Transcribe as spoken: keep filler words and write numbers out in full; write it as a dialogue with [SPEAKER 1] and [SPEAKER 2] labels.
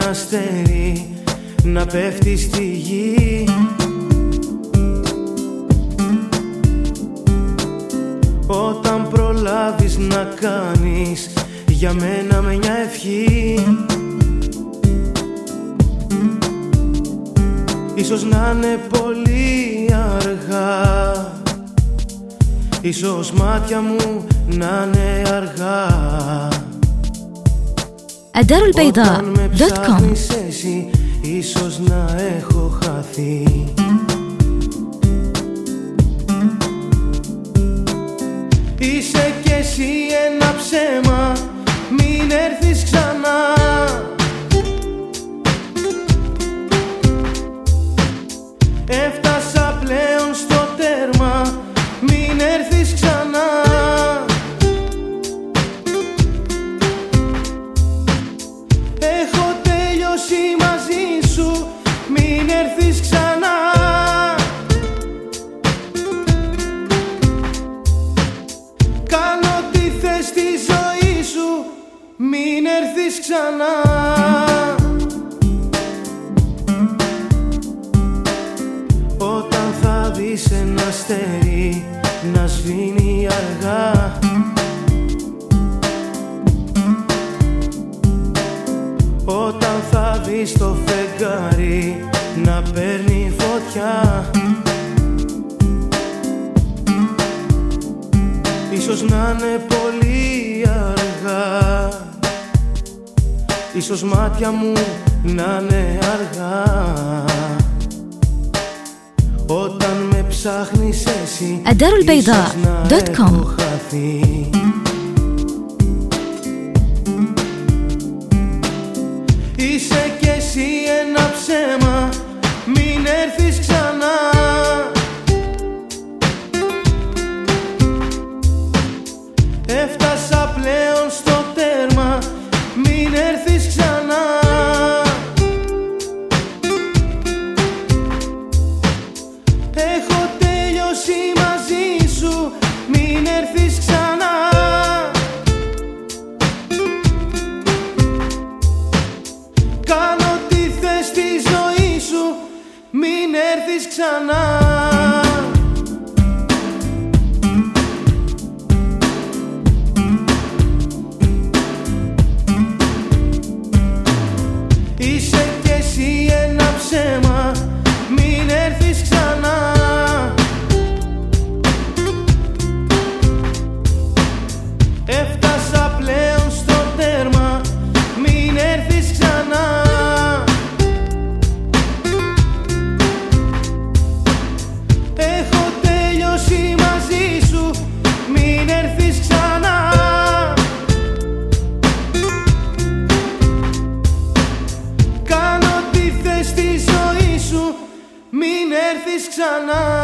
[SPEAKER 1] ένα αστέρι να πέφτει στη γη. Όταν προλάβεις να κάνεις για μένα με μια ευχή, ίσως να είναι πολύ αργά, ίσως μάτια μου να είναι αργά.
[SPEAKER 2] الدار البيضاء دوت كوم.
[SPEAKER 1] εσύ, ίσως να έχω χαθεί. Είσαι κι εσύ ένα ψέμα, μην έρθεις ξανά. Έφτασα πλέον στο τέρμα, μην έρθεις ξανά. Έχω τελειώσει μαζί σου, μην έρθεις ξανά. Κάνω τι θες στη ζωή σου, μην έρθεις ξανά. Όταν θα δεις ένα αστέρι να σβήνει αργά, όταν θα δεις το φεγγάρι να παίρνει φωτιά, ίσως να είναι πολύ αργά, ίσως μάτια μου να είναι αργά. Όταν με ψάχνεις εσύ,
[SPEAKER 2] الدار البيضاء دوت كوم.
[SPEAKER 1] Είσαι κι εσύ ένα ψέμα, μην έρθεις ξανά. Έφτασα πλέον στο τέρμα, μην έρθεις ξανά. Έχω τελειώσει μαζί σου, μην έρθεις ξανά. Κάνω τι θες στη ζωή σου, μην έρθεις ξανά. Είσαι κι εσύ ένα ψέμα, μην έρθεις ξανά. Έφτασα πλέον στο τέρμα, μην έρθεις ξανά. Έχω τελειώσει μαζί σου, μην έρθεις ξανά. Κάνω τι θες στη ζωή σου, μην έρθεις ξανά.